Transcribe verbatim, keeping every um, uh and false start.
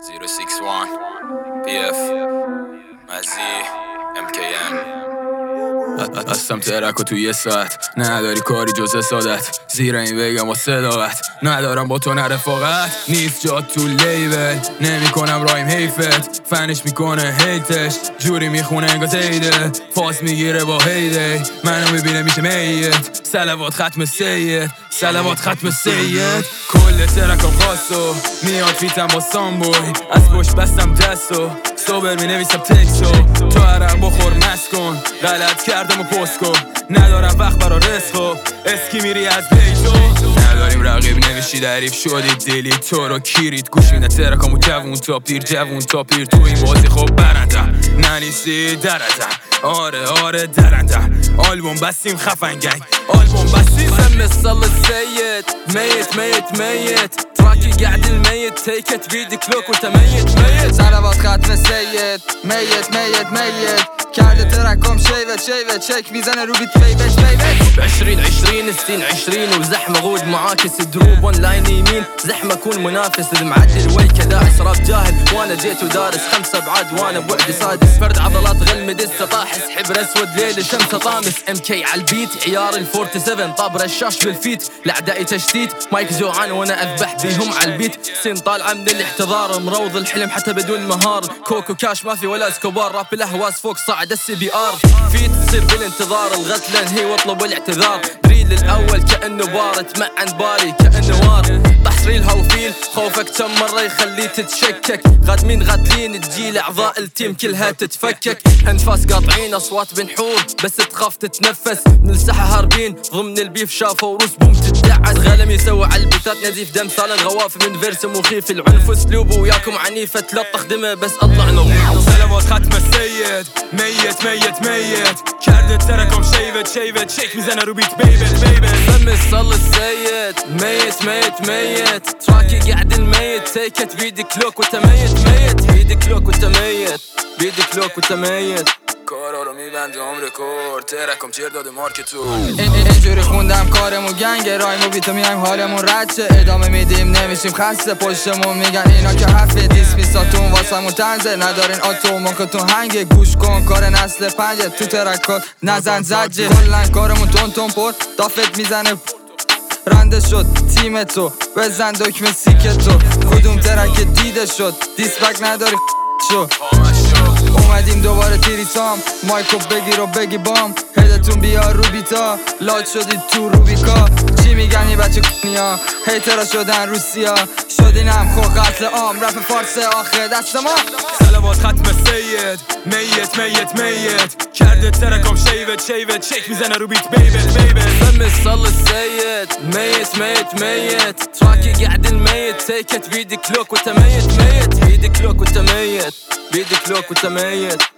zero six one پی اف مزی ام کی ام هستم ترک و تو یه ساعت نداری کاری جز حسادت زیر این بگم و صداقت ندارم با تو نه رفاقت نیست جا تو لیبل نمی کنم رایم حیفت فنش میکنه هیتش جوری میخونه انگار زیده فاز میگیره با هیده منو میبینه میشه میت سلوات ختم سید سلوات ختم سید کل ترکم خواستو میاد فیتم با سامبوی از پشت بستم دستو صبر می نویسم تکسو تو عرق بخور مست کن غلط کردم و پست کن ندارم وقت برا رسخو اسکی میری از بیتو نداریم رقیب نمیشی دریف شدی دیلی تو رو کیرید گوش میده ترکامو جوون تا پیر جوون تا پیر تو این بازی خب برندم ننیسی درندم آره آره درندم آلبوم بستیم خفنگنگ آلبوم بستیم مثل السيد ميت ميت ميت تراكي قاعد الميت تيكت بيدك لوك وانت ميت ميت سلوات ختم سید میت میت میت کرده ترکم شیوت شیوت شک میزنه رو بیت بیبت بیبت عشرين عشرين السين عشرين وزحمة غود معاكس دروب اونلاين يمين زحمة كون منافس المعدل وي كذا اسراب جاهل وانا جيت ودارس خمسة بعد وانا بوعدي سادس فرد عضلات غلمد السطاحس حبر اسود ليل الشمس طامس ام كي عالبيت عيار الفورتي سفن طابر الشاش بالفيت لاعدائي تشتيت مايك جوعان وانا اذبح بيهم عالبيت سين طالعة من الاحتضار مروض الحلم حتى بدون مهار كوكو كاش ما في ولا اسكوبار راب الاهواز فوق صاعد السي بي ار فيت تصير بالانتظار الغسلة انهي واطلب الاعتذار دريل الاول كانه بار اتمعن باري كانه وار تحصريلها وفيل خوفك كم مرة يخليه تتشكك غادمين غادلين تجيل اعضاء التيم كلها تتفكك انفاس قاطعين اصوات بنحور بس تخاف تتنفس من الساحة هاربين ضمن البيف شافوا وروس بوم تدعس غلم يسوي عالبيتات نزيف دم صار غواف من فيرس مخيف العنف اسلوبه وياكم عنيفة تلطخ دمه بس اطلع نظيف سلوات ختم السيد ميت ميت ميت کرده ترکم شیوت شیوت شک میزنه رو بیت بیبت بیبت مثل السيد ميت ميت ميت تراكي قاعد الميت تيكت بيدك لوك وانت ميت ميت بيدك لوك وانت ميت بيدك لوك وانت ميت کارا رو میبندم رکورد ترکم چیر داده مارکتو اینجوری خوندم کارمون گنگ رایمو بیتو میایم حالمون رد شه ادامه میدیم نمیشیم خسته پشتمون میگن اینا که حرفه دیس میساتون واسمون تنزه ندارین آتو موکتون هنگه گوش کن کار نسل پنجه تو ترکات نزن زجه کلن کارمون تون تون پر دافت میزنه رنده شد تیم تو بزن دکمه سیک تو کدوم ترک دیده شد دیسبک نداری شو اومدیم دوباره تیریسام مایکو بگیر و بگی بام هدتون بیار رو بیتا لاد شدید تو روبیکا چی میگن یه بچه کنیا هیترا شدن روسیا شدینم خور قتل عام رپ فارس آخر دست ما سلوات ختم سید میت میت میت کرده ترکم شیوت شیوت شک میزنه رو بیت بیبت بیبت مثل السيد ميت ميت ميت تراكي قاعد الميت تيكت بيدك لوك وانت ميت ميت بيدك لوك وانت ميت بيدك لوك وانت ميت